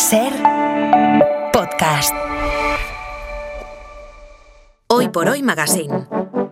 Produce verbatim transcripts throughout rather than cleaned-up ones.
Ser Podcast. Hoy por Hoy Magazine.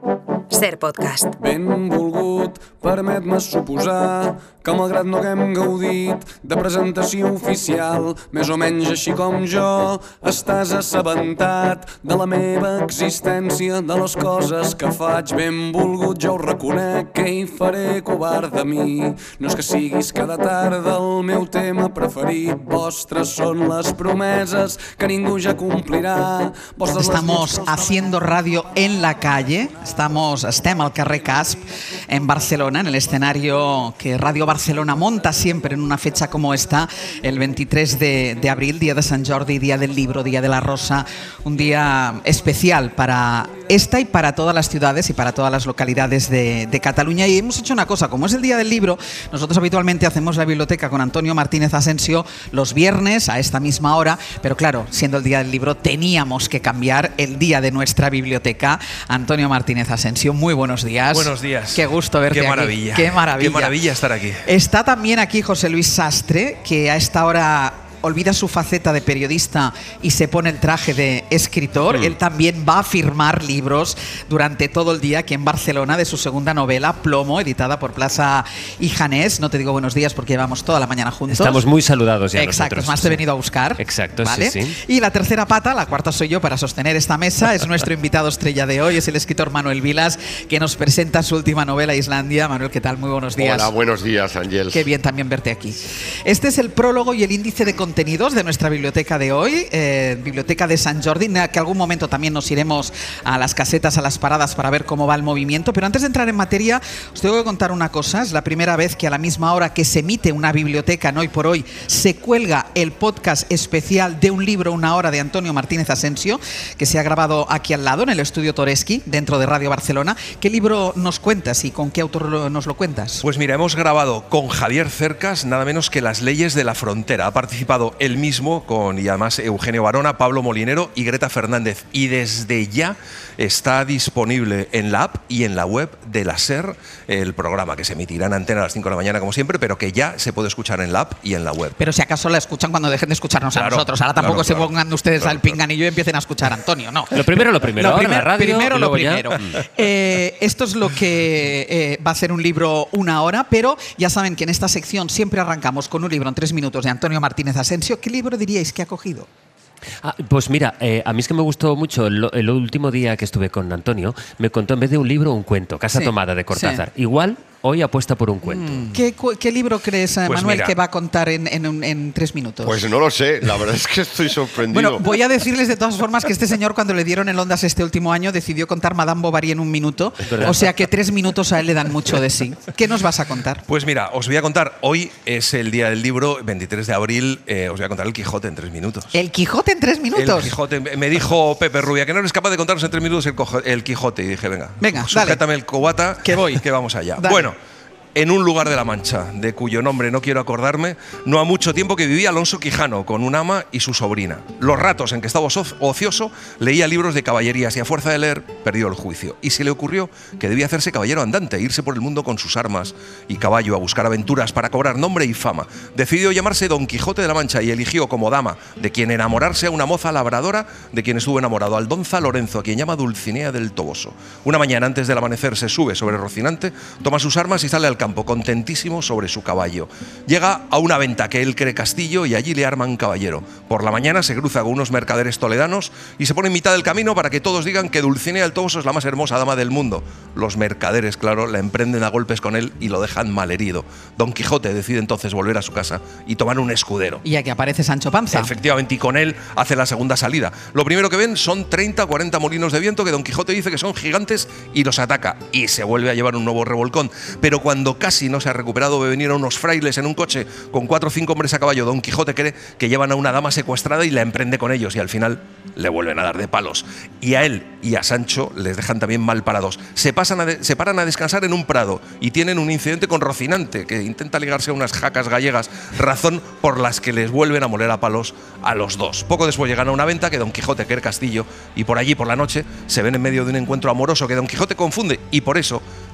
Ser Podcast. Benvolgut, permet-me suposar que malgrat no haguem gaudit de presentació oficial, més o menys així com jo, estàs assabentat de la meva existència, de les coses que faig. Benvolgut, jo ho reconec, què hi faré, covard de mi? No és que siguis cada tarda el meu tema preferit, vostres són les promeses que ningú ja complirà. Estamos haciendo radio en la calle, estamos, estem al carrer Casp, en Barcelona, en el escenario que Radio Barcelona monta siempre en una fecha como esta, el veintitrés de abril, Día de Sant Jordi, Día del Libro, Día de la Rosa, un día especial para esta y para todas las ciudades y para todas las localidades de, de Cataluña. Y hemos hecho una cosa, como es el Día del Libro, nosotros habitualmente hacemos la biblioteca con Antonio Martínez Asensio los viernes a esta misma hora, pero claro, siendo el Día del Libro teníamos que cambiar el día de nuestra biblioteca. Antonio Martínez Asensio, muy buenos días. Buenos días. Qué gusto verte. Qué maravilla. Aquí. Qué maravilla. Qué maravilla estar aquí. Está también aquí José Luis Sastre, que a esta hora olvida su faceta de periodista y se pone el traje de escritor. Mm. Él también va a firmar libros durante todo el día aquí en Barcelona de su segunda novela, Plomo, editada por Plaza y Janés. No te digo buenos días porque llevamos toda la mañana juntos. Estamos muy saludados ya. Exacto, nosotros. Es más, te he venido a buscar. Exacto, ¿vale? sí, sí. Y la tercera pata, la cuarta soy yo para sostener esta mesa, es nuestro invitado estrella de hoy, es el escritor Manuel Vilas, que nos presenta su última novela, Islandia. Manuel, ¿qué tal? Muy buenos días. Hola, buenos días, Ángel. Qué bien también verte aquí. Este es el prólogo y el índice de contenidos de nuestra biblioteca de hoy, eh, Biblioteca de Sant Jordi, que algún momento también nos iremos a las casetas, a las paradas para ver cómo va el movimiento, pero antes de entrar en materia os tengo que contar una cosa. Es la primera vez que a la misma hora que se emite una biblioteca en Hoy por Hoy se cuelga el podcast especial de un libro, Una hora, de Antonio Martínez Asensio, que se ha grabado aquí al lado en el estudio Toreschi, dentro de Radio Barcelona. ¿Qué libro nos cuentas y con qué autor nos lo cuentas? Pues mira, hemos grabado con Javier Cercas nada menos que Las leyes de la frontera. Ha participado él mismo con, y además, Eugenio Barona, Pablo Molinero y Greta Fernández. Y desde ya está disponible en la app y en la web de la SER el programa, que se emitirá en antena a las cinco de la mañana como siempre, pero que ya se puede escuchar en la app y en la web. Pero si acaso la escuchan cuando dejen de escucharnos claro, a nosotros. Ahora tampoco claro, se claro, pongan ustedes claro, al pinganillo y empiecen a escuchar a Antonio, no. Lo primero, lo primero. Lo Ahora primer, la radio, primero lo primero. Ya. Eh, esto es lo que eh, va a ser un libro Una hora, pero ya saben que en esta sección siempre arrancamos con un libro en tres minutos de Antonio Martínez Asensio. ¿Qué libro diríais que ha cogido? Ah, pues mira, eh, a mí es que me gustó mucho el, el último día que estuve con Antonio, me contó en vez de un libro un cuento, Casa sí, Tomada de Cortázar. Sí. Igual hoy apuesta por un cuento. Mm. ¿Qué, ¿Qué libro crees, pues Manuel, mira, que va a contar en, en, en tres minutos? Pues no lo sé, la verdad es que estoy sorprendido. Bueno, voy a decirles de todas formas que este señor, cuando le dieron el Ondas este último año, decidió contar Madame Bovary en un minuto. O sea que tres minutos a él le dan mucho de sí. ¿Qué nos vas a contar? Pues mira, os voy a contar, hoy es el día del libro, veintitrés de abril, eh, os voy a contar El Quijote en tres minutos. ¿El Quijote en tres minutos? El Quijote. Me dijo Pepe Rubia que no eres capaz de contarnos en tres minutos el, cojo, el Quijote. Y dije, venga, venga, sujétame dale. el cubata, que voy, que vamos allá. Dale. Bueno, en un lugar de la Mancha, de cuyo nombre no quiero acordarme, no ha mucho tiempo que vivía Alonso Quijano con un ama y su sobrina. Los ratos en que estaba ocioso leía libros de caballerías y a fuerza de leer perdió el juicio. Y se le ocurrió que debía hacerse caballero andante, irse por el mundo con sus armas y caballo a buscar aventuras para cobrar nombre y fama. Decidió llamarse Don Quijote de la Mancha y eligió como dama de quien enamorarse a una moza labradora de quien estuvo enamorado, Aldonza Lorenzo, a quien llama Dulcinea del Toboso. Una mañana antes del amanecer se sube sobre Rocinante, toma sus armas y sale al campo, contentísimo sobre su caballo. Llega a una venta que él cree castillo y allí le arman caballero. Por la mañana se cruza con unos mercaderes toledanos y se pone en mitad del camino para que todos digan que Dulcinea del Toboso es la más hermosa dama del mundo. Los mercaderes, claro, la emprenden a golpes con él y lo dejan malherido. Don Quijote decide entonces volver a su casa y tomar un escudero. Y aquí aparece Sancho Panza. Efectivamente, y con él hace la segunda salida. Lo primero que ven son treinta o cuarenta molinos de viento que Don Quijote dice que son gigantes y los ataca. Y se vuelve a llevar un nuevo revolcón. Pero cuando casi no se ha recuperado, ve venir a unos frailes en un coche con cuatro o cinco hombres a caballo. Don Quijote cree que llevan a una dama secuestrada y la emprende con ellos, y al final le vuelven a dar de palos. Y a él y a Sancho les dejan también mal parados. Se, pasan a de, se paran a descansar en un prado y tienen un incidente con Rocinante, que intenta ligarse a unas jacas gallegas, razón por las que les vuelven a moler a palos a los dos. Poco después llegan a una venta que Don Quijote quiere castillo, y por allí por la noche se ven en medio de un encuentro amoroso que Don Quijote confunde, y por eso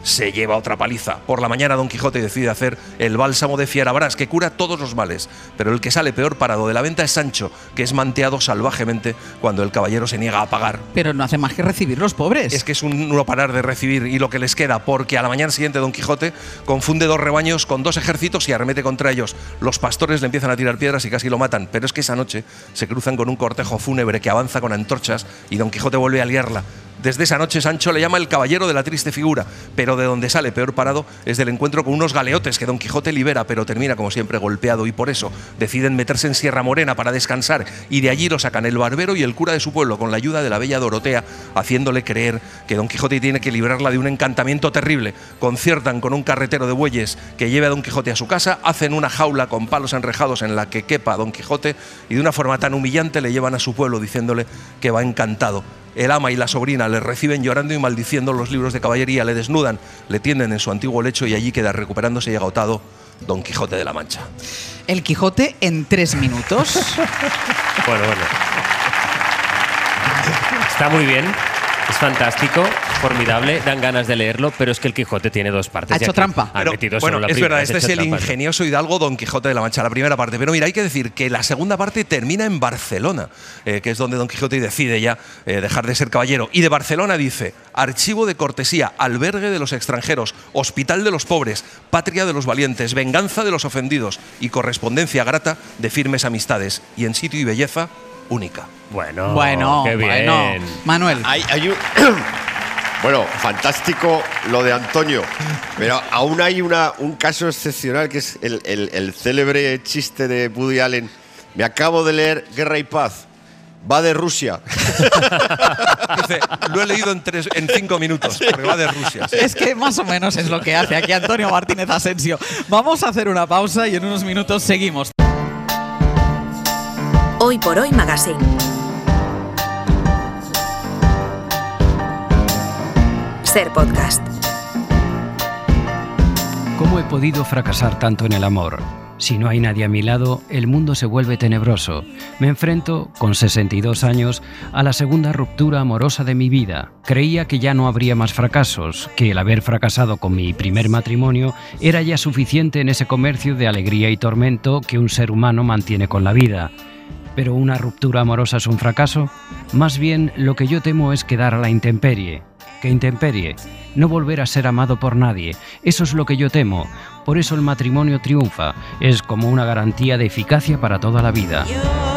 se lleva otra paliza. Por la mañana Don Quijote decide hacer el bálsamo de Fierabrás, que cura todos los males, pero el que sale peor parado de la venta es Sancho, que es manteado salvajemente cuando el caballero se niega a pagar. Pero no hace más que recibir los pobres. Es que es un no parar de recibir y lo que les queda, porque a la mañana siguiente Don Quijote confunde dos rebaños con dos ejércitos y arremete contra ellos. Los pastores le empiezan a tirar piedras y casi lo matan, pero es que esa noche se cruzan con un cortejo fúnebre que avanza con antorchas y Don Quijote vuelve a liarla. Desde esa noche Sancho le llama el caballero de la triste figura, pero de donde sale peor parado es del encuentro con unos galeotes que Don Quijote libera, pero termina como siempre golpeado, y por eso deciden meterse en Sierra Morena para descansar, y de allí lo sacan el barbero y el cura de su pueblo con la ayuda de la bella Dorotea, haciéndole creer que Don Quijote tiene que librarla de un encantamiento terrible. Conciertan con un carretero de bueyes que lleve a Don Quijote a su casa, hacen una jaula con palos enrejados en la que quepa Don Quijote y de una forma tan humillante le llevan a su pueblo diciéndole que va encantado. El ama y la sobrina le reciben llorando y maldiciendo los libros de caballería, le desnudan, le tienden en su antiguo lecho y allí queda recuperándose y agotado Don Quijote de la Mancha. El Quijote en tres minutos. Bueno, bueno. Está muy bien. Es fantástico, formidable, dan ganas de leerlo, pero es que el Quijote tiene dos partes. Ha hecho trampa. Pero, metido bueno, solo la es primera, verdad, has este es hecho el trampa, ¿no? ingenioso hidalgo Don Quijote de la Mancha, la primera parte. Pero mira, hay que decir que la segunda parte termina en Barcelona, eh, que es donde Don Quijote decide ya eh, dejar de ser caballero. Y de Barcelona dice: archivo de cortesía, albergue de los extranjeros, hospital de los pobres, patria de los valientes, venganza de los ofendidos y correspondencia grata de firmes amistades. Y en sitio y belleza, única. Bueno, Bueno, qué bien. bueno. Manuel. Hay, hay un... Bueno, fantástico lo de Antonio, pero aún hay una, un caso excepcional que es el, el, el célebre chiste de Woody Allen. Me acabo de leer Guerra y Paz. Va de Rusia. Dice, lo he leído en, tres, en cinco minutos, porque va de Rusia. Sí. Es que más o menos es lo que hace aquí Antonio Martínez Asensio. Vamos a hacer una pausa y en unos minutos seguimos. Hoy por Hoy Magazine. Ser podcast. ¿Cómo he podido fracasar tanto en el amor? Si no hay nadie a mi lado, el mundo se vuelve tenebroso. Me enfrento, con sesenta y dos años, a la segunda ruptura amorosa de mi vida. Creía que ya no habría más fracasos, que el haber fracasado con mi primer matrimonio era ya suficiente en ese comercio de alegría y tormento que un ser humano mantiene con la vida. ¿Pero una ruptura amorosa es un fracaso? Más bien, lo que yo temo es quedar a la intemperie. ¿Qué intemperie? No volver a ser amado por nadie. Eso es lo que yo temo. Por eso el matrimonio triunfa. Es como una garantía de eficacia para toda la vida.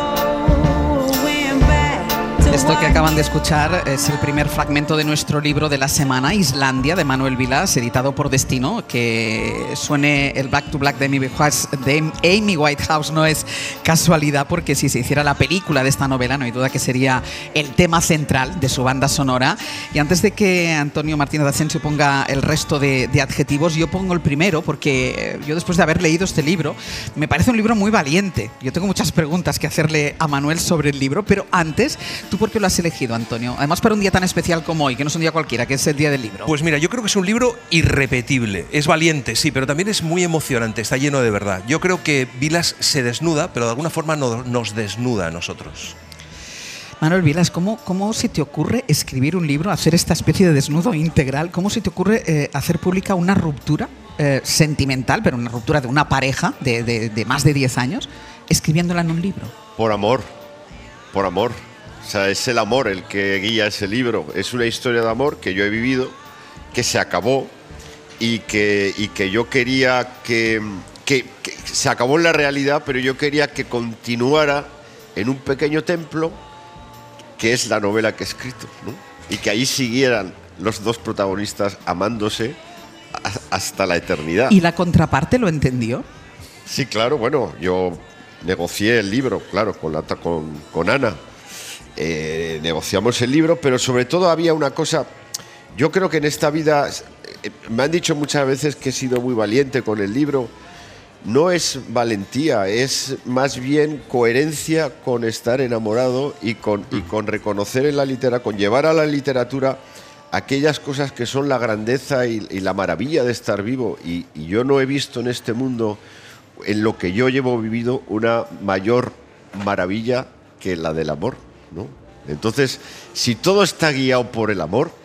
Esto que acaban de escuchar es el primer fragmento de nuestro libro de la semana, Islandia, de Manuel Vilas, editado por Destino. Que suene el Back to Black de Amy Whitehouse, de Amy Whitehouse no es casualidad, porque si se hiciera la película de esta novela, no hay duda que sería el tema central de su banda sonora. Y antes de que Antonio Martínez Asensio ponga el resto de, de adjetivos, yo pongo el primero, porque yo, después de haber leído este libro, me parece un libro muy valiente. Yo tengo muchas preguntas que hacerle a Manuel sobre el libro, pero antes, ¿tú por qué lo has elegido, Antonio? Además, para un día tan especial como hoy, que no es un día cualquiera, que es el día del libro. Pues mira, yo creo que es un libro irrepetible. Es valiente, sí, pero también es muy emocionante, está lleno de verdad. Yo creo que Vilas se desnuda, pero de alguna forma no, nos desnuda a nosotros. Manuel Vilas, ¿cómo, ¿cómo se te ocurre escribir un libro, hacer esta especie de desnudo integral? ¿Cómo se te ocurre eh, hacer pública una ruptura eh, sentimental, pero una ruptura de una pareja de, de, de más de diez años, escribiéndola en un libro? Por amor, por amor. O sea, es el amor el que guía ese libro. Es una historia de amor que yo he vivido, que se acabó y que, y que yo quería que, que, que... Se acabó en la realidad, pero yo quería que continuara en un pequeño templo, que es la novela que he escrito, ¿no? Y que ahí siguieran los dos protagonistas amándose hasta la eternidad. ¿Y la contraparte lo entendió? Sí, claro, bueno, yo negocié el libro, claro, con, la, con, con Ana. Eh, negociamos el libro, pero sobre todo había una cosa. Yo creo que en esta vida, eh, me han dicho muchas veces que he sido muy valiente con el libro. No es valentía, es más bien coherencia con estar enamorado y con, y con reconocer en la literatura, con llevar a la literatura aquellas cosas que son la grandeza y, y la maravilla de estar vivo. Y, y yo no he visto en este mundo, en lo que yo llevo vivido, una mayor maravilla que la del amor, ¿no? Entonces, si todo está guiado por el amor,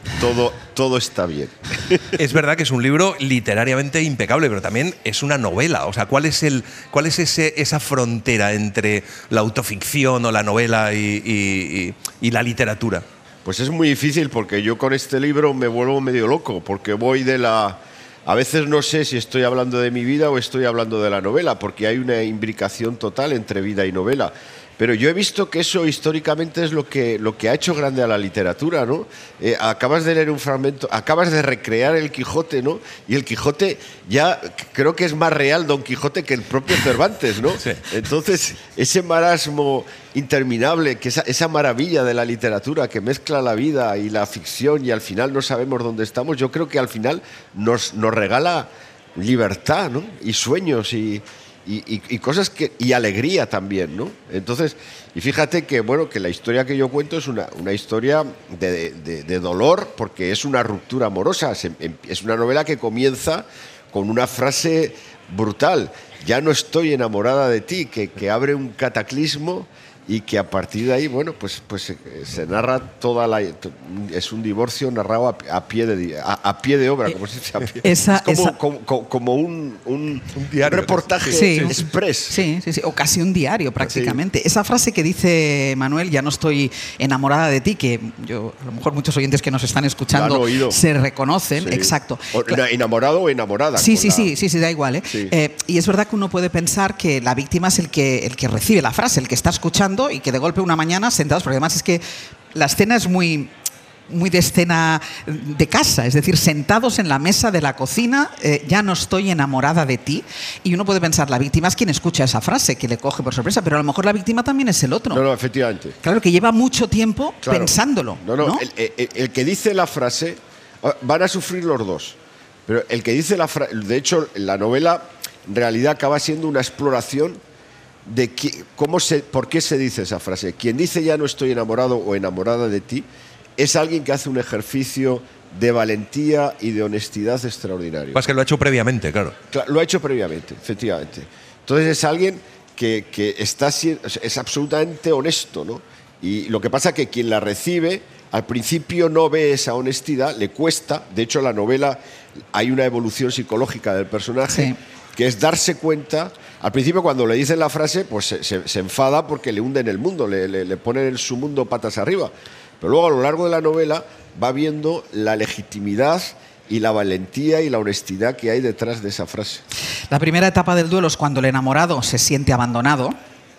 todo, todo está bien. Es verdad que es un libro literariamente impecable, pero también es una novela. O sea, ¿cuál es, el, cuál es ese, esa frontera entre la autoficción o la novela y, y, y, y la literatura? Pues es muy difícil porque yo con este libro me vuelvo medio loco, porque voy de la... A veces no sé si estoy hablando de mi vida o estoy hablando de la novela, porque hay una imbricación total entre vida y novela. Pero yo he visto que eso históricamente es lo que, lo que ha hecho grande a la literatura, ¿no? Eh, acabas de leer un fragmento, acabas de recrear el Quijote, ¿no? Y el Quijote ya creo que es más real Don Quijote que el propio Cervantes, ¿no? Sí. Entonces, ese marasmo interminable, que esa, esa maravilla de la literatura que mezcla la vida y la ficción y al final no sabemos dónde estamos, yo creo que al final nos, nos regala libertad, ¿no? Y sueños y... Y, y, y cosas que y alegría también, ¿no? Entonces, y fíjate que bueno que la historia que yo cuento es una, una historia de, de, de dolor porque es una ruptura amorosa. Es una novela que comienza con una frase brutal: ya no estoy enamorada de ti, que, que abre un cataclismo y que a partir de ahí, bueno, pues, pues se, se narra toda la... Es un divorcio narrado a, a, pie, de, a, a pie de obra, como se dice. A pie. Esa, es como, esa... como, como, como un, un, un, diario, un reportaje sí. express. Sí, sí, sí, o casi un diario prácticamente. Sí. Esa frase que dice Manuel, ya no estoy enamorada de ti, que yo, a lo mejor muchos oyentes que nos están escuchando se reconocen, sí. Exacto. O, enamorado o enamorada. Sí, sí, la... sí, sí, sí, da igual. ¿eh? Sí. Eh, y es verdad que uno puede pensar que la víctima es el que, el que recibe la frase, el que está escuchando y que de golpe una mañana sentados, porque además es que la escena es muy, muy de escena de casa, es decir, sentados en la mesa de la cocina, eh, ya no estoy enamorada de ti, y uno puede pensar, la víctima es quien escucha esa frase, que le coge por sorpresa, pero a lo mejor la víctima también es el otro. No, no, efectivamente. Claro, que lleva mucho tiempo claro. pensándolo. No, no, ¿no? El, el, el que dice la frase, van a sufrir los dos, pero el que dice la frase, de hecho, la novela en realidad acaba siendo una exploración de qué, cómo se, por qué se dice esa frase. Quien dice ya no estoy enamorado o enamorada de ti es alguien que hace un ejercicio de valentía y de honestidad extraordinario. Pues que lo ha hecho previamente, claro. claro lo ha hecho previamente, efectivamente. Entonces es alguien que, que está, es absolutamente honesto, ¿no? Y lo que pasa es que quien la recibe al principio no ve esa honestidad, le cuesta. De hecho, en la novela hay una evolución psicológica del personaje, sí. que es darse cuenta. Al principio, cuando le dicen la frase, pues se, se, se enfada porque le hunden el mundo, le, le, le ponen en su mundo patas arriba. Pero luego, a lo largo de la novela, va viendo la legitimidad y la valentía y la honestidad que hay detrás de esa frase. La primera etapa del duelo es cuando el enamorado se siente abandonado.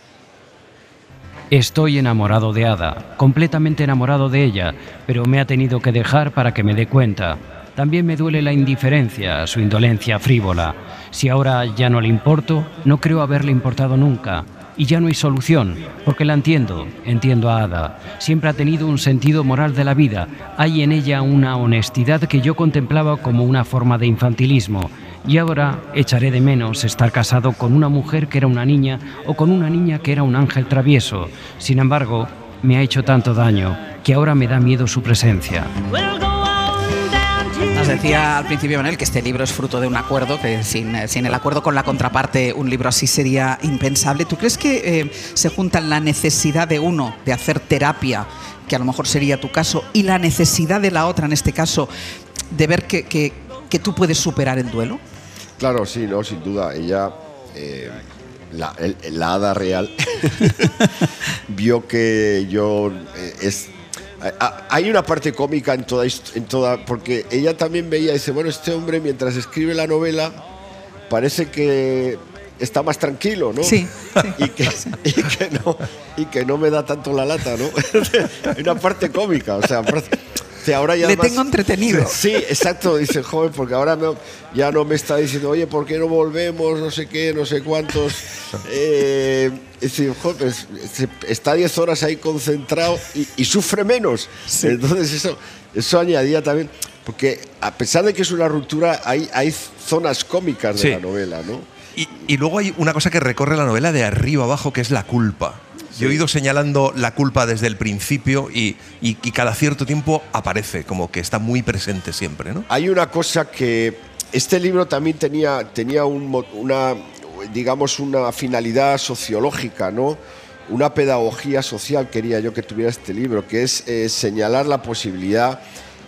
Estoy enamorado de Ada, completamente enamorado de ella, pero me ha tenido que dejar para que me dé cuenta. También me duele la indiferencia, su indolencia frívola. Si ahora ya no le importo, no creo haberle importado nunca. Y ya no hay solución, porque la entiendo, entiendo a Ada. Siempre ha tenido un sentido moral de la vida. Hay en ella una honestidad que yo contemplaba como una forma de infantilismo. Y ahora echaré de menos estar casado con una mujer que era una niña o con una niña que era un ángel travieso. Sin embargo, me ha hecho tanto daño que ahora me da miedo su presencia. Nos decía al principio Manuel que este libro es fruto de un acuerdo, que sin, sin el acuerdo con la contraparte un libro así sería impensable. ¿Tú crees que eh, se juntan la necesidad de uno de hacer terapia, que a lo mejor sería tu caso, y la necesidad de la otra, en este caso, de ver que, que, que tú puedes superar el duelo? Claro, sí, no, sin duda. Ella, eh, la, el, la hada real, vio que yo... Eh, es, hay una parte cómica en toda, en toda, porque ella también veía y dice, bueno, este hombre mientras escribe la novela parece que está más tranquilo, ¿no? Sí. sí. Y, que, y, que no, y que no me da tanto la lata, ¿no? Hay una parte cómica, o sea, ahora ya le más, tengo entretenido. Sí, exacto, dice joven, porque ahora me, ya no me está diciendo, oye, ¿por qué no volvemos? No sé qué, no sé cuántos. Eh, es decir, joven, está diez horas ahí concentrado y, y sufre menos. Sí. Entonces eso, eso añadía también, porque a pesar de que es una ruptura, hay, hay zonas cómicas de sí. la novela, ¿no? Y, y luego hay una cosa que recorre la novela de arriba abajo, que es la culpa. Yo he ido señalando la culpa desde el principio y, y, y cada cierto tiempo aparece, como que está muy presente siempre, ¿no? Hay una cosa que este libro también tenía, tenía un, una, digamos, una finalidad sociológica, ¿no? Una pedagogía social quería yo que tuviera este libro, que es eh, señalar la posibilidad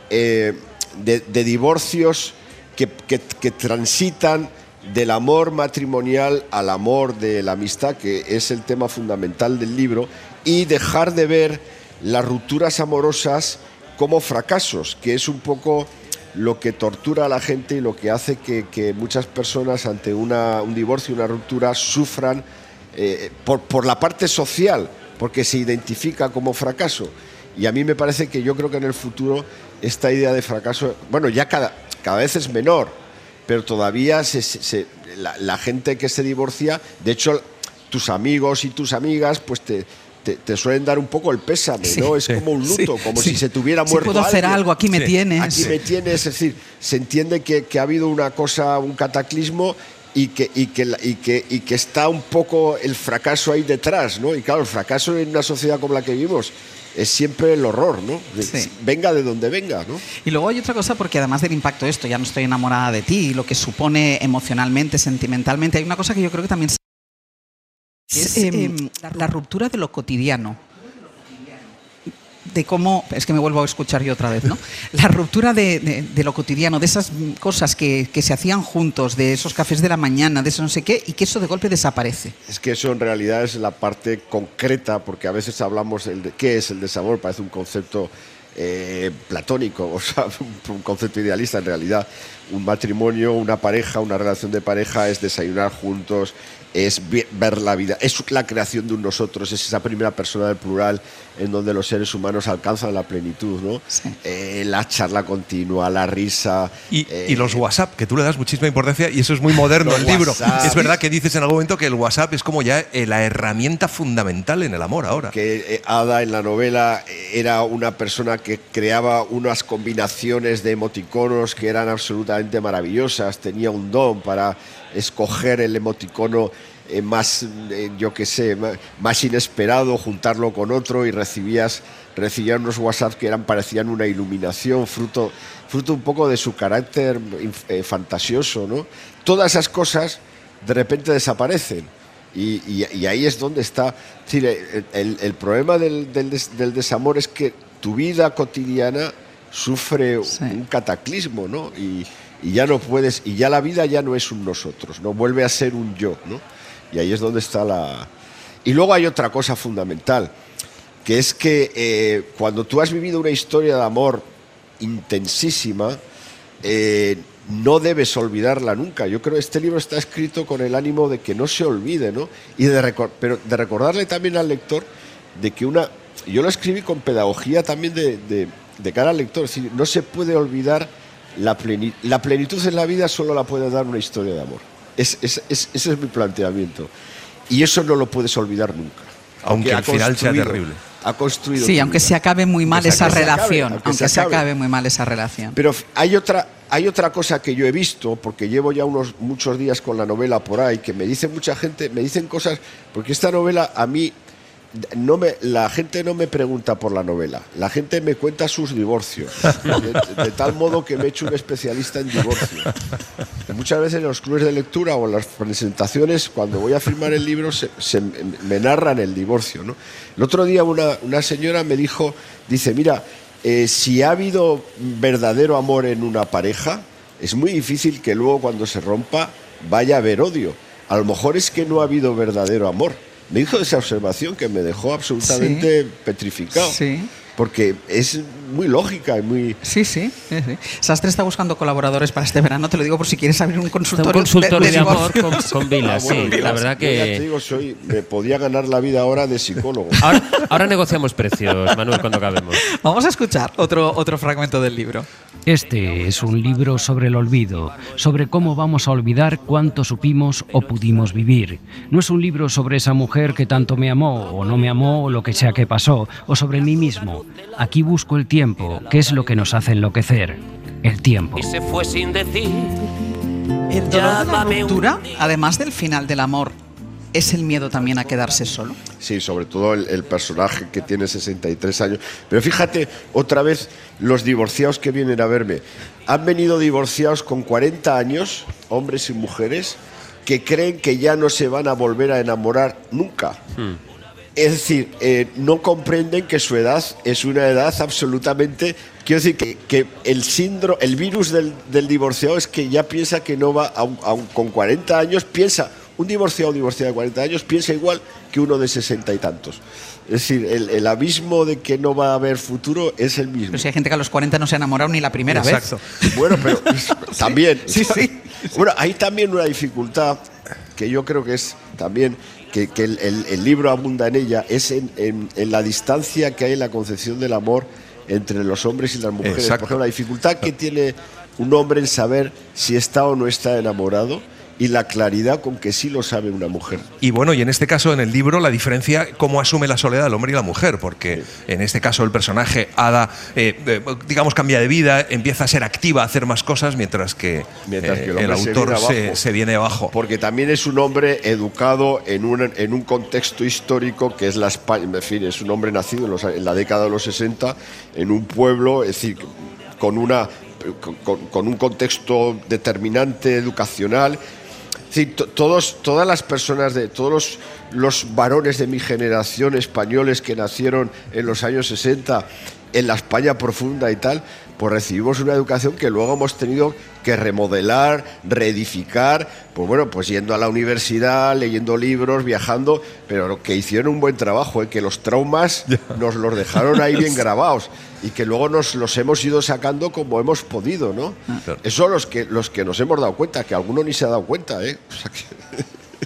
eh, de, de divorcios que, que, que transitan del amor matrimonial al amor de la amistad, que es el tema fundamental del libro, y dejar de ver las rupturas amorosas como fracasos, que es un poco lo que tortura a la gente y lo que hace que, que muchas personas ante una, un divorcio, una ruptura, sufran eh, por, por la parte social, porque se identifica como fracaso. Y a mí me parece que yo creo que en el futuro esta idea de fracaso, bueno, ya cada, cada vez es menor, pero todavía se, se, la, la gente que se divorcia, de hecho, tus amigos y tus amigas, pues te, te, te suelen dar un poco el pésame, sí, ¿no? Es sí, como un luto, sí, como sí. si se tuviera muerto alguien. Si puedo hacer algo, aquí me sí. tienes. Aquí me tienes, es decir, se entiende que, que ha habido una cosa, un cataclismo y que, y, que, y, que, y que está un poco el fracaso ahí detrás, ¿no? Y claro, el fracaso en una sociedad como la que vivimos es siempre el horror, ¿no? Sí. Venga de donde venga, ¿no? Y luego hay otra cosa, porque además del impacto de esto, ya no estoy enamorada de ti, lo que supone emocionalmente, sentimentalmente, hay una cosa que yo creo que también es eh, eh, la ruptura de lo cotidiano. De cómo, es que me vuelvo a escuchar yo otra vez, ¿no? La ruptura de, de, de lo cotidiano, de esas cosas que, que se hacían juntos, de esos cafés de la mañana, de eso no sé qué, y que eso de golpe desaparece. Es que eso en realidad es la parte concreta, porque a veces hablamos de qué es el desamor, parece un concepto eh, platónico, o sea, un, un concepto idealista. En realidad, un matrimonio, una pareja, una relación de pareja es desayunar juntos, es ver la vida, es la creación de un nosotros, es esa primera persona del plural en donde los seres humanos alcanzan la plenitud, ¿no? Sí. Eh, la charla continua, la risa. Y, eh, y los WhatsApp, que tú le das muchísima importancia y eso es muy moderno el libro. WhatsApp. Es verdad que dices en algún momento que el WhatsApp es como ya eh, la herramienta fundamental en el amor ahora. Que eh, Ada en la novela era una persona que creaba unas combinaciones de emoticonos que eran absolutamente maravillosas, tenía un don para escoger el emoticono eh, más, eh, yo qué sé, más, más inesperado, juntarlo con otro y recibías, recibías unos WhatsApp que eran, parecían una iluminación, fruto, fruto un poco de su carácter eh, fantasioso, ¿no? Todas esas cosas de repente desaparecen y, y, y ahí es donde está. Es decir, el, el, el problema del, del, del desamor es que tu vida cotidiana sufre sí. un cataclismo, ¿no? Y, y ya no puedes, y ya la vida ya no es un nosotros, no vuelve a ser un yo, ¿no? Y ahí es donde está la... Y luego hay otra cosa fundamental, que es que eh, cuando tú has vivido una historia de amor intensísima, eh, no debes olvidarla nunca. Yo creo que este libro está escrito con el ánimo de que no se olvide, ¿no? Y de recor- pero de recordarle también al lector de que una... Yo lo escribí con pedagogía también de, de, de cara al lector, es decir, no se puede olvidar la plenitud. La plenitud en la vida solo la puede dar una historia de amor. Es, es, es, ese es mi planteamiento. Y eso no lo puedes olvidar nunca. Aunque al final sea terrible. Ha construido. Sí, aunque se acabe muy mal esa relación. Aunque, aunque se, acabe. se acabe muy mal esa relación. Pero hay otra, hay otra cosa que yo he visto, porque llevo ya unos muchos días con la novela por ahí, que me dice mucha gente, me dicen cosas, porque esta novela a mí, no me, la gente no me pregunta por la novela, la gente me cuenta sus divorcios, de, de tal modo que me he hecho un especialista en divorcio. Muchas veces en los clubes de lectura o en las presentaciones, cuando voy a firmar el libro, se, se me narran el divorcio, ¿no? El otro día una, una señora me dijo, dice, mira, eh, si ha habido verdadero amor en una pareja, es muy difícil que luego cuando se rompa vaya a haber odio. A lo mejor es que no ha habido verdadero amor. Me dijo esa observación que me dejó absolutamente sí. petrificado. Sí. Porque es muy lógica y muy... Sí, sí, sí, sí. Sastre está buscando colaboradores para este verano, te lo digo por si quieres abrir un consultorio, un consultorio de, de, de amor con, con Vila, ah, bueno, sí, Vila, la verdad que... Ya te digo, soy, me podía ganar la vida ahora de psicólogo. Ahora, ahora negociamos precios, Manuel, cuando acabemos. Vamos a escuchar otro, otro fragmento del libro. Este es un libro sobre el olvido, sobre cómo vamos a olvidar cuánto supimos o pudimos vivir. No es un libro sobre esa mujer que tanto me amó o no me amó o lo que sea que pasó, o sobre mí mismo. Aquí busco el tiempo, que es lo que nos hace enloquecer. El tiempo. Y se fue sin decir. El dolor de la ruptura, además del final del amor, ¿es el miedo también a quedarse solo? Sí, sobre todo el, el personaje que tiene sesenta y tres años. Pero fíjate, otra vez, los divorciados que vienen a verme. Han venido divorciados con cuarenta años, hombres y mujeres, que creen que ya no se van a volver a enamorar nunca. Hmm. Es decir, eh, no comprenden que su edad es una edad absolutamente quiero decir que, que el síndrome, el virus del, del divorciado es que ya piensa que no va, aun, aun con cuarenta años, piensa, un divorciado o divorciada de cuarenta años piensa igual que uno de sesenta y tantos. Es decir, el, el abismo de que no va a haber futuro es el mismo. Pero si hay gente que a los cuarenta no se ha enamorado ni la primera Exacto. vez. Bueno, pero también. Sí, sí. Bueno, hay también una dificultad que yo creo que es también que, que el, el, el libro abunda en ella, es en, en, en la distancia que hay en la concepción del amor entre los hombres y las mujeres. Exacto. Por ejemplo, la dificultad que tiene un hombre en saber si está o no está enamorado y la claridad con que sí lo sabe una mujer. Y bueno, y en este caso, en el libro, la diferencia, cómo asume la soledad el hombre y la mujer, porque en este caso el personaje, Ada, eh, eh, digamos, cambia de vida, empieza a ser activa, a hacer más cosas, mientras que, Mientras que el, eh, el autor se, se, se viene abajo. Porque también es un hombre educado en un, en un contexto histórico que es la España, en fin, es un hombre nacido en, los, en la década de los sesenta, en un pueblo, es decir, con, una, con, con un contexto determinante educacional. Sí, todos, todas las personas, de todos los, los varones de mi generación españoles que nacieron en los años sesenta, en la España profunda y tal, pues recibimos una educación que luego hemos tenido que remodelar, reedificar, pues bueno, pues yendo a la universidad, leyendo libros, viajando, pero que hicieron un buen trabajo, ¿eh? Que los traumas nos los dejaron ahí bien grabados y que luego nos los hemos ido sacando como hemos podido, ¿no? Claro. Eso los que, los que nos hemos dado cuenta, que alguno ni se ha dado cuenta, ¿eh? O sea que...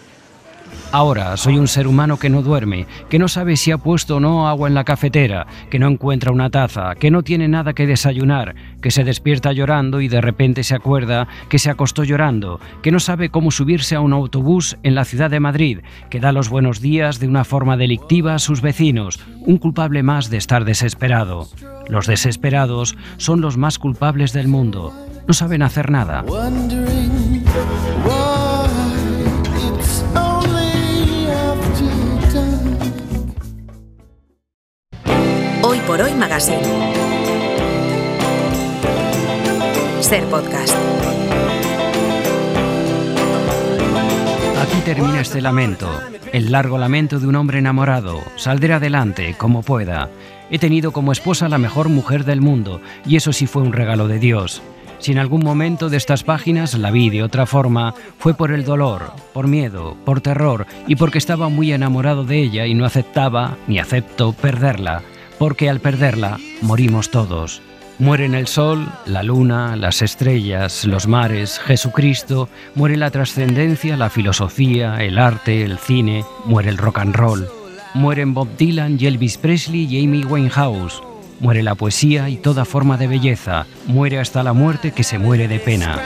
Ahora soy un ser humano que no duerme, que no sabe si ha puesto o no agua en la cafetera, que no encuentra una taza, que no tiene nada que desayunar, que se despierta llorando y de repente se acuerda que se acostó llorando, que no sabe cómo subirse a un autobús en la ciudad de Madrid, que da los buenos días de una forma delictiva a sus vecinos, un culpable más de estar desesperado. Los desesperados son los más culpables del mundo. No saben hacer nada. Hoy por Hoy Magazine. Ser podcast. Aquí termina este lamento, el largo lamento de un hombre enamorado. Saldré adelante, como pueda. He tenido como esposa la mejor mujer del mundo, y eso sí fue un regalo de Dios. Si en algún momento de estas páginas la vi de otra forma, fue por el dolor, por miedo, por terror, y porque estaba muy enamorado de ella y no aceptaba, ni acepto, perderla. Porque al perderla, morimos todos. Mueren el sol, la luna, las estrellas, los mares, Jesucristo, muere la trascendencia, la filosofía, el arte, el cine, muere el rock and roll. Mueren Bob Dylan y Elvis Presley y Amy Winehouse. Muere la poesía y toda forma de belleza. Muere hasta la muerte que se muere de pena.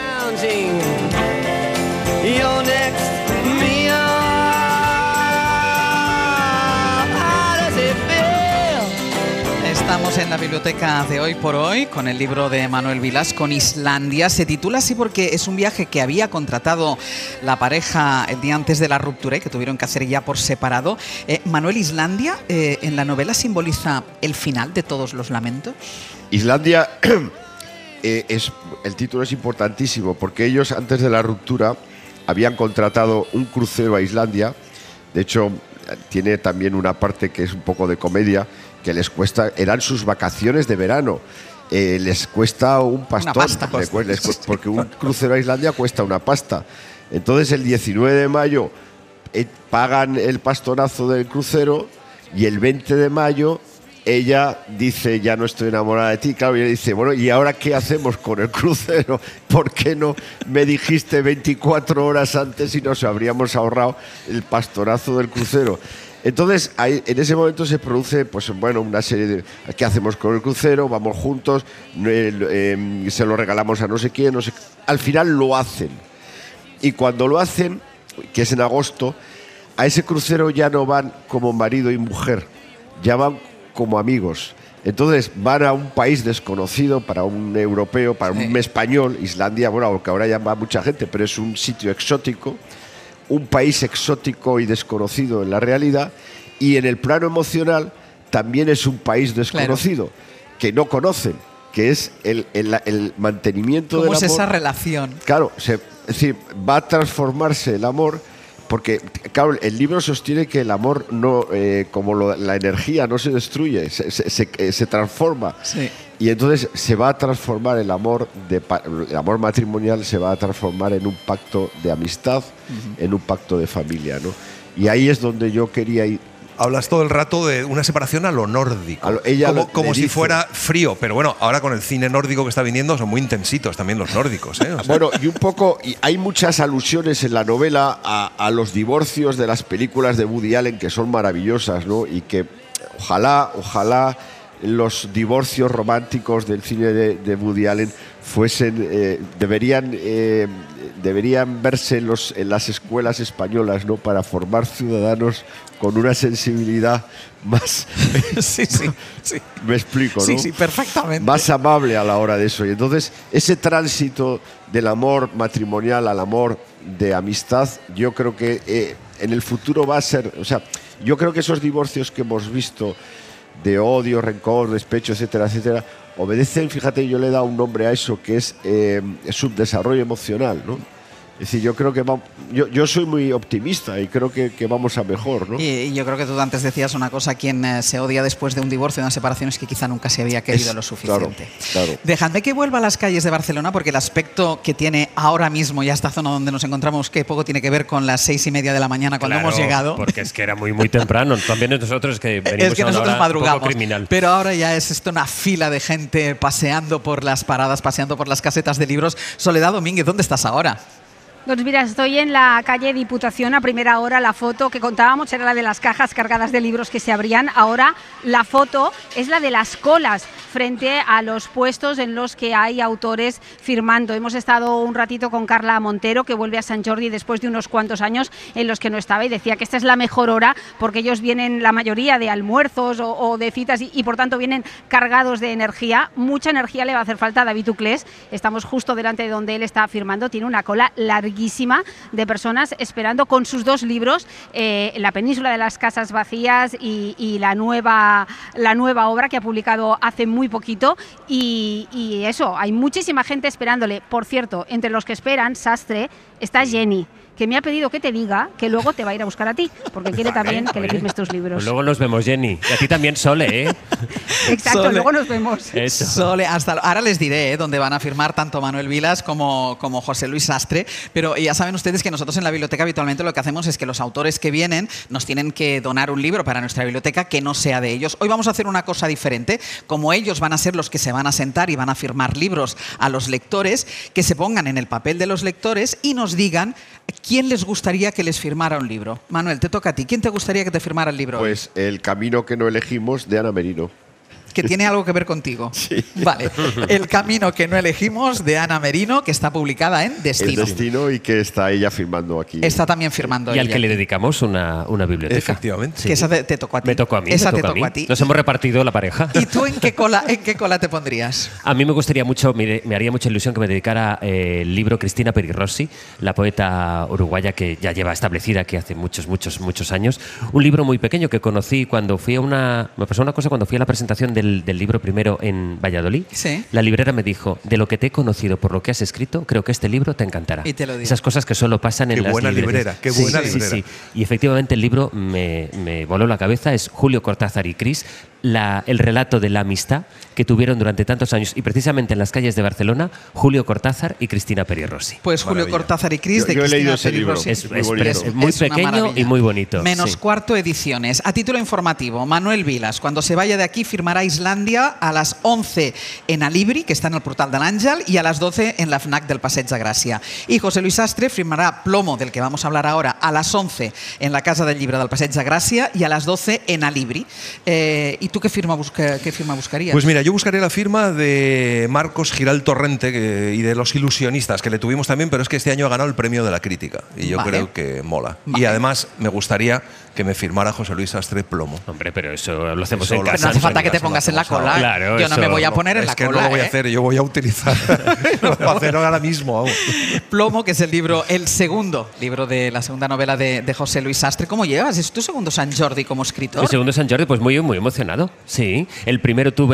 Estamos en la biblioteca de Hoy por Hoy con el libro de Manuel Vilas, con Islandia. Se titula así porque es un viaje que había contratado la pareja el día antes de la ruptura y que tuvieron que hacer ya por separado. Eh, Manuel, Islandia, eh, en la novela simboliza el final de todos los lamentos. Islandia, eh, es, el título es importantísimo porque ellos antes de la ruptura habían contratado un crucero a Islandia. De hecho, tiene también una parte que es un poco de comedia, que les cuesta, eran sus vacaciones de verano, eh, les cuesta un pastón, una pasta, les, les, les, porque un crucero a Islandia cuesta una pasta. Entonces el diecinueve de mayo eh, pagan el pastonazo del crucero y el veinte de mayo ella dice, ya no estoy enamorada de ti. Claro, y ella dice, bueno, ¿y ahora qué hacemos con el crucero? ¿Por qué no me dijiste veinticuatro horas antes y nos habríamos ahorrado el pastonazo del crucero? Entonces, ahí, en ese momento se produce, pues bueno, una serie de... ¿Qué hacemos con el crucero? Vamos juntos, eh, eh, se lo regalamos a no sé quién, no sé... Al final lo hacen. Y cuando lo hacen, que es en agosto, a ese crucero ya no van como marido y mujer, ya van como amigos. Entonces van a un país desconocido para un europeo, para un sí. español, Islandia, bueno, aunque ahora ya va mucha gente, pero es un sitio exótico, un país exótico y desconocido en la realidad, y en el plano emocional también es un país desconocido, claro. que no conocen, que es el, el, el mantenimiento del amor. ¿Cómo es esa relación? Claro, se, es decir, va a transformarse el amor, porque, claro, el libro sostiene que el amor, no, eh, como lo, la energía, no se destruye, se, se, se, se transforma. Sí. Y entonces se va a transformar el amor, de, el amor matrimonial, se va a transformar en un pacto de amistad, uh-huh. en un pacto de familia, ¿no? Y ahí es donde yo quería ir. Hablas todo el rato de una separación a lo nórdico, a lo, ella como, lo, como si dice. fuera frío, pero bueno, ahora con el cine nórdico que está viniendo son muy intensitos también los nórdicos, ¿eh? O sea. Bueno, y un poco, y hay muchas alusiones en la novela a, a los divorcios de las películas de Woody Allen que son maravillosas, ¿no? Y que ojalá, ojalá los divorcios románticos del cine de, de Woody Allen fuesen, eh, deberían, eh, deberían verse en, los, en las escuelas españolas, ¿no? Para formar ciudadanos con una sensibilidad más... sí, sí, sí. Me explico, ¿no? Sí, sí, perfectamente. Más amable a la hora de eso. Y entonces, ese tránsito del amor matrimonial al amor de amistad, yo creo que eh, en el futuro va a ser... O sea, yo creo que esos divorcios que hemos visto de odio, rencor, despecho, etcétera, etcétera, obedecen, fíjate, yo le he dado un nombre a eso, que es eh, subdesarrollo emocional, ¿no? Es decir, yo creo que va, yo, yo soy muy optimista y creo que, que vamos a mejor, ¿no? Y, y yo creo que tú antes decías una cosa, quien eh, se odia después de un divorcio, de una separación, es que quizá nunca se había querido es, lo suficiente. Claro, claro. Dejadme que vuelva a las calles de Barcelona, porque el aspecto que tiene ahora mismo ya esta zona donde nos encontramos, que poco tiene que ver con las seis y media de la mañana cuando Claro, hemos llegado. Porque es que era muy muy temprano. También nosotros que venimos es que a una nosotros hora madrugamos, poco criminal. pero ahora ya es esto una fila de gente paseando por las paradas, paseando por las casetas de libros. Soledad Domínguez, ¿dónde estás ahora? Pues mira, estoy en la calle Diputación. A primera hora la foto que contábamos era la de las cajas cargadas de libros que se abrían. Ahora la foto es la de las colas frente a los puestos en los que hay autores firmando. Hemos estado un ratito con Carla Montero, que vuelve a Sant Jordi después de unos cuantos años en los que no estaba, y decía que esta es la mejor hora porque ellos vienen la mayoría de almuerzos o, o de citas y, y por tanto vienen cargados de energía. Mucha energía le va a hacer falta a David Uclés. Estamos justo delante de donde él está firmando. Tiene una cola larguísima de personas esperando con sus dos libros, eh, La península de las casas vacías y, y la, nueva, la nueva obra que ha publicado hace muy poquito, y, y eso, hay muchísima gente esperándole. Por cierto, entre los que esperan, Sastre, está Jenny, que me ha pedido que te diga que luego te va a ir a buscar a ti, porque quiere también que le firmes tus libros. Pues luego nos vemos, Jenny. Y a ti también, Sole, ¿eh? Exacto, Sole. luego nos vemos. Eso. Sole, hasta, ahora les diré ¿eh? dónde van a firmar tanto Manuel Vilas como, como José Luis Sastre, pero ya saben ustedes que nosotros en la biblioteca habitualmente lo que hacemos es que los autores que vienen nos tienen que donar un libro para nuestra biblioteca que no sea de ellos. Hoy vamos a hacer una cosa diferente. Como ellos van a ser los que se van a sentar y van a firmar libros a los lectores, que se pongan en el papel de los lectores y nos digan quién les gustaría que les firmara un libro. Manuel, te toca a ti. ¿Quién te gustaría que te firmara el libro? Pues El camino que no elegimos, de Ana Merino. Que tiene algo que ver contigo. Sí. Vale. El camino que no elegimos, de Ana Merino, que está publicada en Destino. El Destino, y que está ella firmando aquí. Está también firmando Y al ella. que le dedicamos una, una biblioteca. Efectivamente. Que esa te, te tocó a ti. Me tocó a mí. Esa me te tocó tocó a, a ti. Nos hemos repartido la pareja. ¿Y tú en qué cola, en qué cola te pondrías? A mí me gustaría mucho, me, me haría mucha ilusión que me dedicara eh, el libro Cristina Peri Rossi, la poeta uruguaya que ya lleva establecida aquí hace muchos, muchos, muchos años. Un libro muy pequeño que conocí cuando fui a una... Me pasó una cosa cuando fui a la presentación del, del libro primero en Valladolid. Sí. La librera me dijo, de lo que te he conocido por lo que has escrito, creo que este libro te encantará. Y te lo digo. Esas cosas que solo pasan en Qué las buena librerías. librera, qué Sí, buena sí, librera. sí. Y efectivamente el libro me, me voló la cabeza. Es Julio Cortázar y Cris, la, el relato de la amistad que tuvieron durante tantos años, y precisamente en las calles de Barcelona, Julio Cortázar y Cristina Peri Rossi. Pues Julio Maravilla. Cortázar y Cris, Yo- de yo he Cristina leído ese Peri libro. Rossi. Es, muy es- bonito. es muy Es una pequeño maravilla. y muy bonito. Menos sí. cuarto ediciones. A título informativo, Manuel Vilas, cuando se vaya de aquí, firmará Islandia a las once en Alibri, que está en el portal de l'Àngel, y a las doce en la FNAC del Passeig de Gràcia. Y José Luis Sastre firmará Plomo, del que vamos a hablar ahora, a las once en la Casa del Llibre del Passeig de Gràcia y a las doce en Alibri. Eh, ¿Y tú qué firma, busca, qué firma buscarías? Pues mira, yo buscaré la firma de Marcos Giral Torrente que- y de Los Ilusionistas, que le tuvimos también, pero es que este año ha ganado el premio de la crítica y yo Vale. creo que mola. Vale. Y además me gustaría que me firmara José Luis Sastre Plomo. Hombre, pero eso lo hacemos Eso en lo Pero casa. no hace hacemos falta en que te casa, lo pongas en la hacemos cola. ahora. Claro, Yo no me eso- voy a poner en Es la que cola. no lo voy a ¿eh? hacer, yo voy a utilizar. Lo voy a hacer ahora mismo. vamos. Plomo, que es el libro, el segundo libro de la segunda novela de, de José Luis Sastre. ¿Cómo llevas? ¿Es tu segundo Sant Jordi como escritor? El segundo San Jordi, pues muy, muy emocionado. Sí. El primero tuve la suerte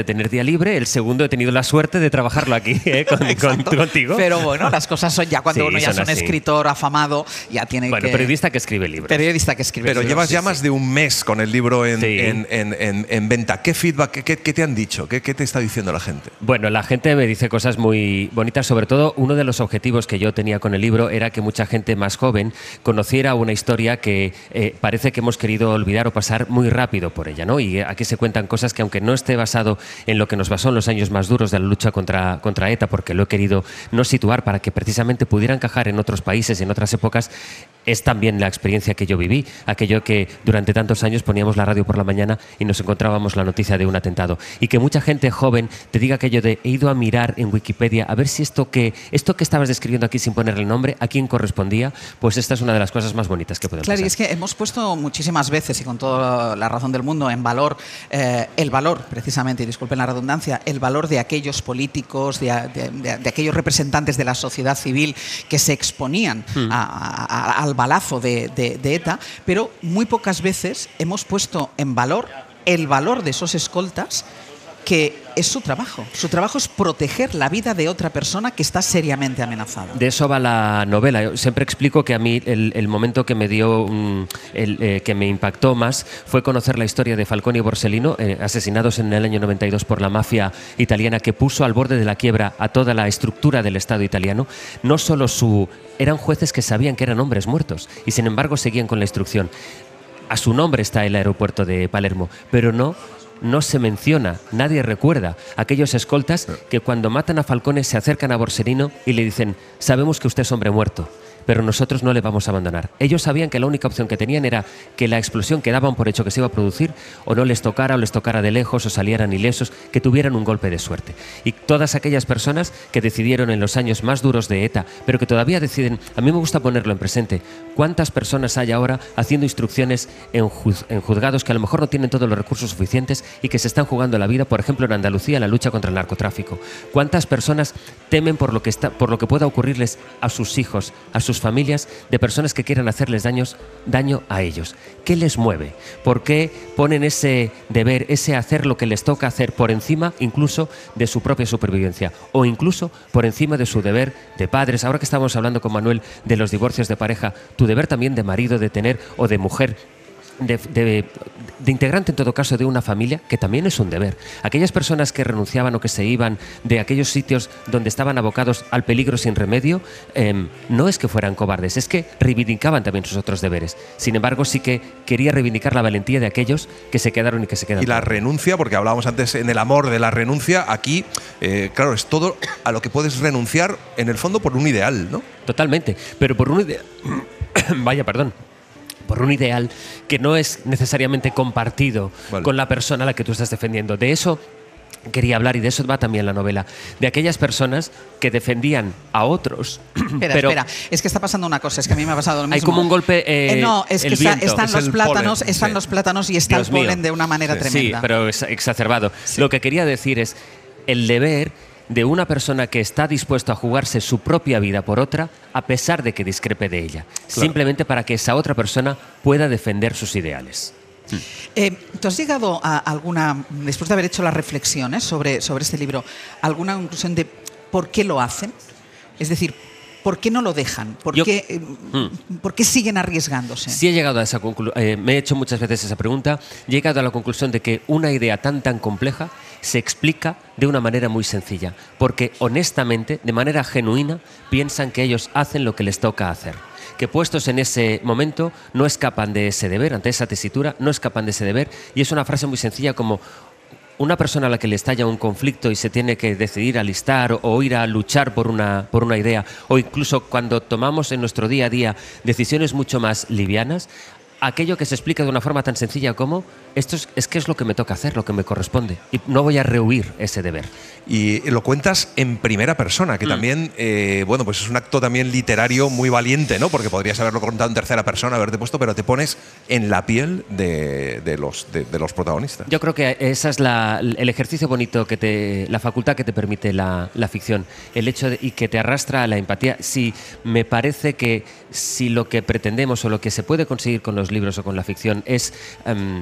de tener día libre, el segundo he tenido la suerte de trabajarlo aquí ¿eh? con, con, contigo. Pero bueno, las cosas son ya cuando Sí, uno ya es son un así. escritor afamado, ya tiene Bueno, que... periodista que escribe libros. Periodista que escribe Pero libros, llevas sí, ya sí. más de un mes con el libro en, Sí. en, en, en, en venta. ¿Qué feedback, qué, qué, qué te han dicho? ¿Qué, ¿Qué te está diciendo la gente? Bueno, la gente me dice cosas muy bonitas. Sobre todo, uno de los objetivos que yo tenía con el libro era que mucha gente más joven conociera una historia que eh, parece que hemos querido olvidar o pasar muy rápido por ella, ¿no? Y aquí se cuentan cosas que, aunque no esté basado en lo que nos basó en los años más duros de la lucha contra, contra ETA, porque lo he querido no situar para que precisamente pudiera encajar en otros países y en otras épocas, es también la experiencia que yo viví, aquello que durante tantos años poníamos la radio por la mañana y nos encontrábamos la noticia de un atentado. Y que mucha gente joven te diga aquello de he ido a mirar en Wikipedia a ver si esto que, esto que estabas describiendo aquí sin ponerle nombre, a quién correspondía, pues esta es una de las cosas más bonitas que podemos Claro, pasar. y es que hemos puesto muchísimas veces y con toda la razón del mundo en valor eh, el valor, precisamente, y disculpen la redundancia, el valor de aquellos políticos, de, de, de, de aquellos representantes de la sociedad civil que se exponían Mm. a, a, al balazo de, de, de ETA, pero muy pocas veces hemos puesto en valor el valor de esos escoltas, que es su trabajo. Su trabajo es proteger la vida de otra persona que está seriamente amenazada. De eso va la novela. Yo siempre explico que a mí el, el momento que me dio, um, el, eh, que me impactó más fue conocer la historia de Falcone y Borsellino, eh, asesinados en el año noventa y dos por la mafia italiana, que puso al borde de la quiebra a toda la estructura del Estado italiano. No solo su... Eran jueces que sabían que eran hombres muertos y sin embargo seguían con la instrucción. A su nombre está el aeropuerto de Palermo, pero no... No se menciona, nadie recuerda aquellos escoltas que cuando matan a Falcone se acercan a Borsellino y le dicen: sabemos que usted es hombre muerto, pero nosotros no le vamos a abandonar. Ellos sabían que la única opción que tenían era que la explosión que daban por hecho que se iba a producir o no les tocara o les tocara de lejos o salieran ilesos, que tuvieran un golpe de suerte. Y todas aquellas personas que decidieron en los años más duros de ETA, pero que todavía deciden, a mí me gusta ponerlo en presente, ¿cuántas personas hay ahora haciendo instrucciones en, juz, en juzgados que a lo mejor no tienen todos los recursos suficientes y que se están jugando la vida, por ejemplo en Andalucía, en la lucha contra el narcotráfico? ¿Cuántas personas temen por lo que, está, por lo que pueda ocurrirles a sus hijos, a sus familias, de personas que quieran hacerles daños, daño a ellos? ¿Qué les mueve? ¿Por qué ponen ese deber, ese hacer lo que les toca hacer por encima incluso de su propia supervivencia o incluso por encima de su deber de padres? Ahora que estamos hablando con Manuel de los divorcios de pareja, tu deber también de marido, de tener o de mujer, De, de, de integrante en todo caso de una familia, que también es un deber. Aquellas personas que renunciaban o que se iban de aquellos sitios donde estaban abocados al peligro sin remedio, eh, no es que fueran cobardes, es que reivindicaban también sus otros deberes. Sin embargo, sí que quería reivindicar la valentía de aquellos que se quedaron y que se quedan. Y la renuncia, porque hablábamos antes en el amor de la renuncia, aquí, eh, claro, es todo a lo que puedes renunciar en el fondo por un ideal, ¿no? Totalmente, pero por un ideal... Vaya, perdón. Por un ideal que no es necesariamente compartido vale. con la persona a la que tú estás defendiendo. De eso quería hablar y de eso va también la novela. De aquellas personas que defendían a otros. Espera, pero espera. Es que está pasando una cosa. Es que a mí me ha pasado lo mismo. Hay como un golpe. Eh, eh, no, es que está, están es los plátanos, polen, están sí. los plátanos y está Dios el polen mío. de una manera sí, tremenda. Sí, pero es exacerbado. Sí. Lo que quería decir es el deber de una persona que está dispuesto a jugarse su propia vida por otra, a pesar de que discrepe de ella, claro. simplemente para que esa otra persona pueda defender sus ideales. Eh, ¿Tú has llegado a alguna, después de haber hecho las reflexiones sobre, sobre este libro, alguna conclusión de por qué lo hacen? Es decir, ¿por qué no lo dejan? ¿Por, Yo, qué, eh, mm. ¿por qué siguen arriesgándose? Sí he llegado a esa conclusión, eh, me he hecho muchas veces esa pregunta, he llegado a la conclusión de que una idea tan tan compleja se explica de una manera muy sencilla, porque honestamente, de manera genuina, piensan que ellos hacen lo que les toca hacer. Que puestos en ese momento no escapan de ese deber, ante esa tesitura, no escapan de ese deber, y es una frase muy sencilla como una persona a la que le estalla un conflicto y se tiene que decidir a alistar o, o ir a luchar por una, por una idea, o incluso cuando tomamos en nuestro día a día decisiones mucho más livianas, aquello que se explica de una forma tan sencilla como esto es, es que es lo que me toca hacer, lo que me corresponde, y no voy a rehuir ese deber. Y lo cuentas en primera persona, que mm. también, eh, bueno, pues es un acto también literario muy valiente, ¿no? Porque podrías haberlo contado en tercera persona, haberte puesto, pero te pones en la piel de, de, los, de, de los protagonistas. Yo creo que esa es la, el ejercicio bonito, que te, la facultad que te permite la, la ficción, el hecho de, y que te arrastra a la empatía. Sí, me parece que si lo que pretendemos o lo que se puede conseguir con los libros o con la ficción es um,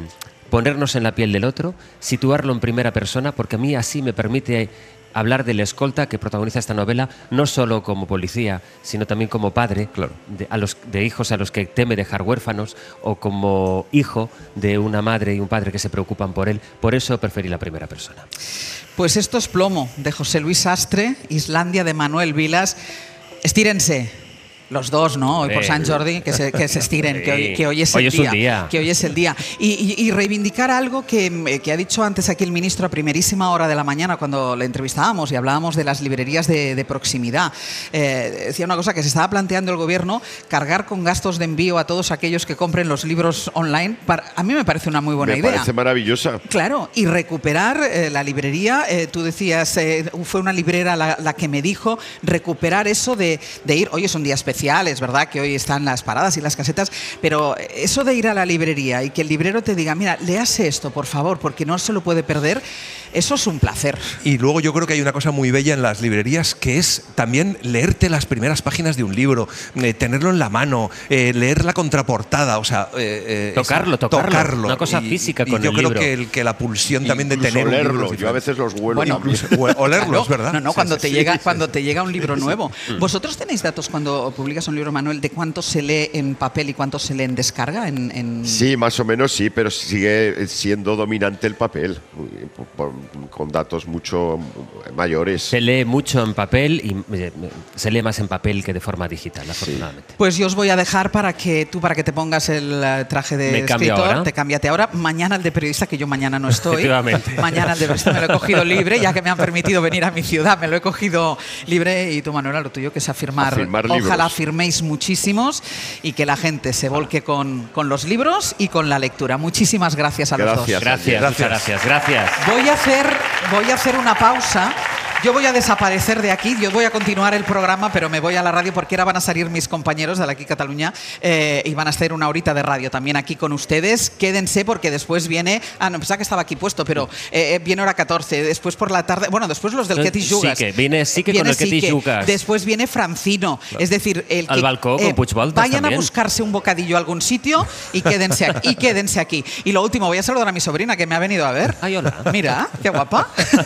ponernos en la piel del otro, situarlo en primera persona, porque a mí así me permite hablar del escolta que protagoniza esta novela, no solo como policía, sino también como padre, Claro. de, a los, de hijos a los que teme dejar huérfanos, o como hijo de una madre y un padre que se preocupan por él. Por eso preferí la primera persona. Pues esto es Plomo, de José Luis Sastre, Islandia, de Manuel Vilas. Estírense. Los dos, ¿no? Hoy por Sí. San Jordi, que se, que se estiren, Sí. que, hoy, que hoy es Hoy el es un día, día. Que hoy es el día. Y, y- y reivindicar algo que, que ha dicho antes aquí el ministro a primerísima hora de la mañana cuando le entrevistábamos y hablábamos de las librerías de, de proximidad. Eh, decía una cosa que se estaba planteando el gobierno, cargar con gastos de envío a todos aquellos que compren los libros online. Para- a mí me parece una muy buena Me idea. parece maravillosa. Claro, y recuperar eh, la librería, eh, tú decías, eh, fue una librera la, la que me dijo, recuperar eso de, de ir, hoy es un día especial, es verdad que hoy están las paradas y las casetas, pero eso de ir a la librería y que el librero te diga, mira, léase esto, por favor, porque no se lo puede perder, eso es un placer. Y luego yo creo que hay una cosa muy bella en las librerías que es también leerte las primeras páginas de un libro, eh, tenerlo en la mano, eh, leer la contraportada, o sea, eh, eh, Tocarlo, esa- tocarlo, una cosa física y con yo el creo libro. que, el, que la pulsión también de Incluso tener un libro olerlo. es Yo a diferente. veces los huelo. Bueno, también. O- olerlos, Claro. ¿verdad? No, no, Sí, cuando sí, te sí. llega cuando te llega un libro nuevo. ¿Vosotros tenéis datos cuando publicas un libro, Manuel, de cuánto se lee en papel y cuánto se lee en descarga? En, en- Sí, más o menos sí, pero sigue siendo dominante el papel, por- por- con datos mucho mayores. Se lee mucho en papel y eh, se lee más en papel que de forma digital, afortunadamente. Pues yo os voy a dejar para que tú, para que te pongas el eh, traje de Me cambio escritor, ahora. te cámbiate ahora. Mañana el de periodista, que yo mañana no estoy. Efectivamente. Mañana el de periodista me lo he cogido libre, ya que me han permitido venir a mi ciudad, me lo he cogido libre. Y tú, Manuela, lo tuyo que es afirmar. A firmar libros. Ojalá firméis muchísimos y que la gente se volque con, con los libros y con la lectura. Muchísimas gracias a los dos. Gracias. Gracias, Gracias. muchas gracias, gracias. Voy a hacer, voy a hacer una pausa. Yo voy a desaparecer de aquí, yo voy a continuar el programa, pero me voy a la radio porque ahora van a salir mis compañeros de la Aquí Cataluña eh, y van a hacer una horita de radio también aquí con ustedes. Quédense porque después viene... Ah, no, pensaba que estaba aquí puesto, pero eh, viene hora catorce. Después por la tarde... Bueno, después los del Sí, Ketty Jugas. sí que viene- sí que con el Ketty Sique. Jugas. Después viene Francino. Es decir, el Al que, balcó con Puigvoltas vayan también. a buscarse un bocadillo a algún sitio y quédense aquí. Y quédense aquí. Y lo último, voy a saludar a mi sobrina que me ha venido a ver. Ay, hola. Mira, qué guapa.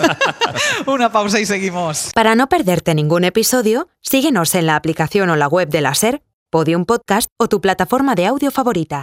Una pausa y seguimos. Para no perderte ningún episodio, síguenos en la aplicación o la web de la SER, Podium Podcast o tu plataforma de audio favorita.